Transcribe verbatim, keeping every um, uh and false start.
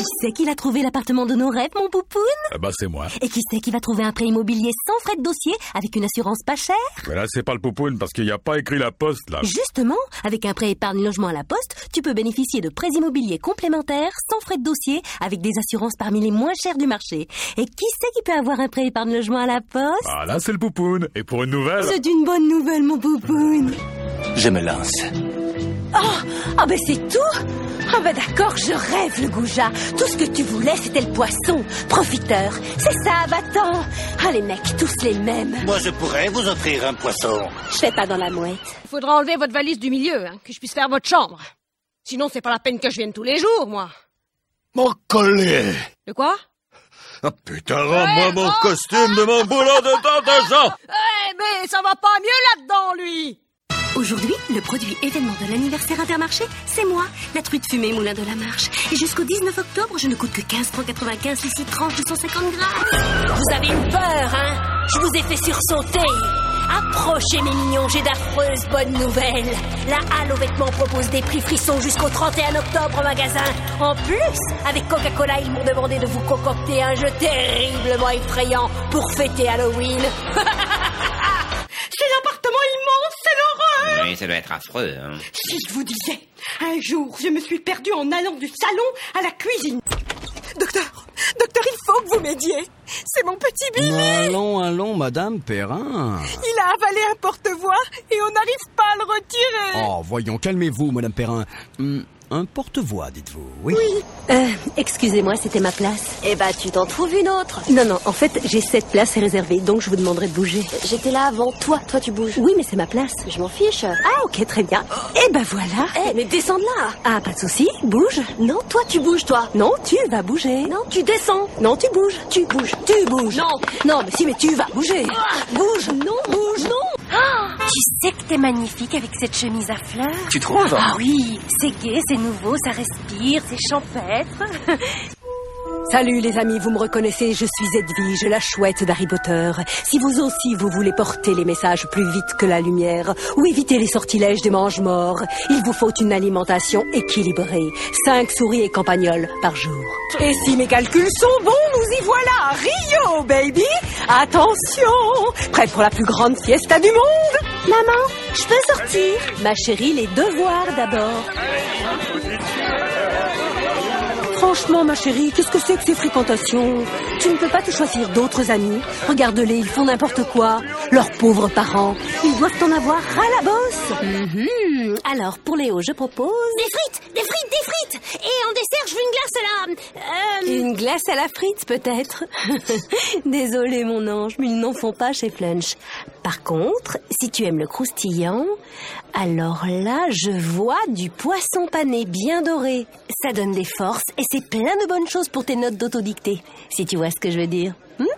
Qui c'est qui a trouvé l'appartement de nos rêves, mon poupoune? Ah bah c'est moi. Et qui c'est qui va trouver un prêt immobilier sans frais de dossier avec une assurance pas chère? Mais là c'est pas le poupoune parce qu'il n'y a pas écrit la poste là. Justement, avec un prêt épargne logement à la poste, tu peux bénéficier de prêts immobiliers complémentaires sans frais de dossier avec des assurances parmi les moins chères du marché. Et qui c'est qui peut avoir un prêt épargne logement à la poste? Ah là c'est le poupoune. Et pour une nouvelle... C'est une bonne nouvelle, mon poupoune. Je me lance. Oh, ah ben c'est tout. Ah ben d'accord, je rêve le goujat. Tout ce que tu voulais, c'était le poisson. Profiteur, c'est ça, va-t'en. Ah les mecs, tous les mêmes. Moi je pourrais vous offrir un poisson. Je fais pas dans la mouette. Il faudra enlever votre valise du milieu, hein, que je puisse faire votre chambre. Sinon, c'est pas la peine que je vienne tous les jours, moi. Mon collier. De quoi? Ah putain, rends-moi ouais, mon oh, costume de mon boulot de temps de gens. Eh, mais ça va pas mieux là-dedans, lui. Aujourd'hui, le produit événement de l'anniversaire Intermarché, c'est moi, la truite fumée Moulin de la Marche. Et jusqu'au dix-neuf octobre, je ne coûte que quinze francs quatre-vingt-quinze les six tranches de cent cinquante grammes. Vous avez eu peur, hein? Je vous ai fait sursauter. Approchez mes mignons, j'ai d'affreuses bonnes nouvelles. La Halle aux vêtements propose des prix frissons jusqu'au trente et un octobre en magasin. En plus, avec Coca-Cola, ils m'ont demandé de vous concocter un jeu terriblement effrayant pour fêter Halloween. C'est l'appartement immense, c'est l'horreur! Oui, ça doit être affreux, hein. Si je vous disais, un jour, je me suis perdue en allant du salon à la cuisine. Docteur, docteur, il faut que vous m'aidiez. C'est mon petit Billy. Allons, allons, Madame Perrin. Il a avalé un porte-voix et on n'arrive pas à le retirer. Oh, voyons, calmez-vous, Madame Perrin. Hum, un porte-voix, dites-vous, oui? Oui. Euh, excusez-moi, c'était ma place. Eh ben, tu t'en trouves une autre. Non, non, en fait, j'ai cette place réservée, donc je vous demanderai de bouger. J'étais là avant toi, toi tu bouges. Oui, mais c'est ma place. Je m'en fiche. Ah, ok, très bien. Eh ben voilà. Eh, mais descends de là. Ah, pas de souci, bouge. Non, toi tu bouges, toi. Non, tu vas bouger. Non, tu descends. Non, tu bouges. Tu bouges. Tu bouges. Non. Non, mais si, mais tu vas bouger. Ah, bouge. Non, bouge, non. Ah, tu sais que t'es magnifique avec cette chemise à fleurs. Tu trouves? Ah oui, c'est gai, c'est nouveau, ça respire, c'est champêtre. Salut les amis, vous me reconnaissez, je suis Edwige, la chouette d'Harry Potter. Si vous aussi vous voulez porter les messages plus vite que la lumière ou éviter les sortilèges des mange-morts, il vous faut une alimentation équilibrée. Cinq souris et campagnols par jour. Et si mes calculs sont bons, nous y voilà, Rio, baby. Attention, prête pour la plus grande fiesta du monde. maman, je peux sortir? Ma chérie, les devoirs d'abord. Franchement, ma chérie, qu'est-ce que c'est que ces fréquentations? Tu ne peux pas te choisir d'autres amis. Regarde-les, ils font n'importe quoi. Leurs pauvres parents, ils doivent en avoir ras la bosse. Mm-hmm. Alors, pour Léo, je propose... Des frites, des frites, des frites. Et en dessert, je veux une glace à la... Euh... Une glace à la frite, peut-être. Désolée, mon ange, mais ils n'en font pas chez Flunch. Par contre, si tu aimes le croustillant, alors là, je vois du poisson pané bien doré. Ça donne des forces et c'est plein de bonnes choses pour tes notes d'autodictée, si tu vois ce que je veux dire. Hmm?